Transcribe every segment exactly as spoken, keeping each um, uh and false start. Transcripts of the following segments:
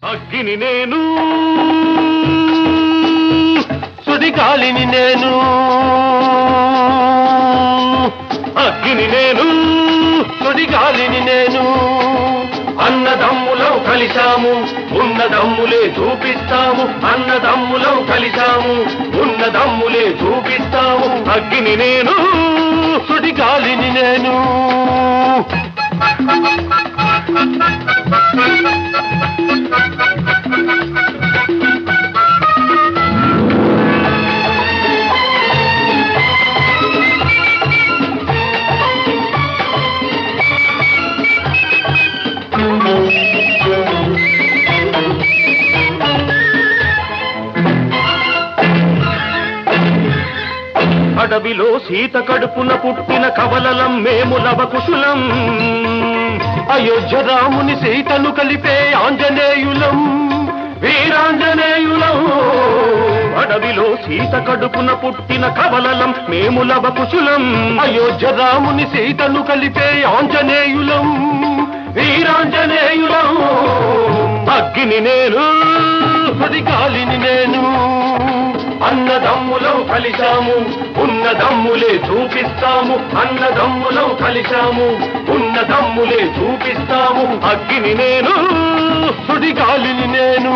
అగ్గిని నేను సుడిగాలిని నేను అగ్గిని నేను సుడిగాలిని నేను అన్నదమ్ములం కలిశాము ఉన్నదమ్ములే చూపిస్తాము అన్నదమ్ములం కలిశాము ఉన్నదమ్ములే చూపిస్తాము అగ్గిని నేను సుడిగాలిని నేను అడవిలో సీత కడుపున పుట్టిన కవలలం మేము లవకుశులం అయోధ్య రాముని సీతను కలిపే ఆంజనేయులం వీరాంజనేయులం అడవిలో సీత కడుపున పుట్టిన కవలలం మేము లవకుశులం అయోధ్య రాముని సీతను కలిపే ఆంజనేయులం వీరాంజనేయులం అగ్గిని నేను సుడిగాలిని నేను అన్నదమ్ములం కలిశాము ఉన్నదమ్ములే చూపిస్తాము అన్నదమ్ములం కలిశాము ఉన్నదమ్ములే చూపిస్తాము అగ్గిని నేను సుడిగాలిని నేను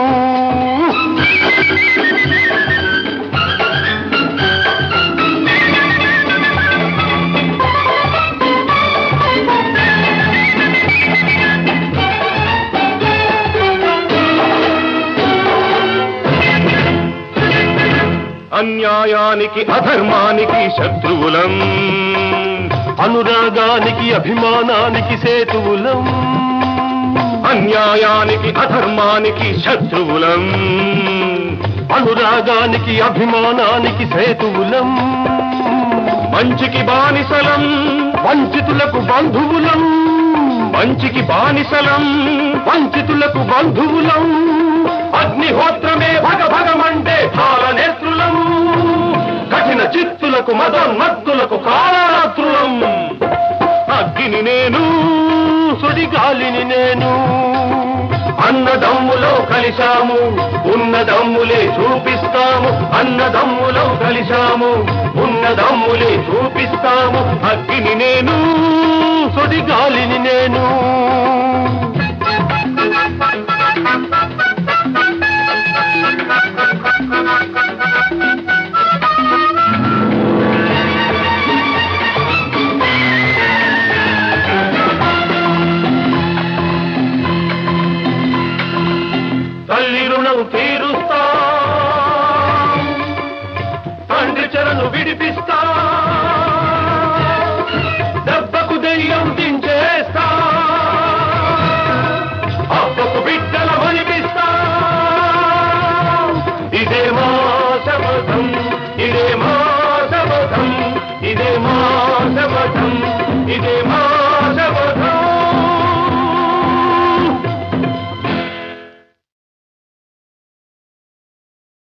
అన్యాయానికి అధర్మానికి శత్రువులం అనురాగానికి అభిమానానికి సేతువులం అన్యాయానికి అధర్మానికి శత్రువులం అనురాగానికి అభిమానానికి సేతువులం మంచికి బానిసలం వంచితులకు బంధువులం మంచికి బానిసలం వంచితులకు బంధువులం అగ్నిహోత్రమే భగ భగమంటే కాలనేత్రులం కఠిన చిత్తులకు మదోన్మత్తులకు కాళరాత్రులం అగ్గిని నేను సుడిగాలిని నేను అన్నదమ్ములో కలిశాము ఉన్నదమ్ములే చూపిస్తాము అన్నదమ్ములో కలిశాము ఉన్నదమ్ములే చూపిస్తాము అగ్గిని నేను సుడిగాలిని నేను తల్లి రుణం తీరుస్తా తండ్రి చెరను విడిపిస్తా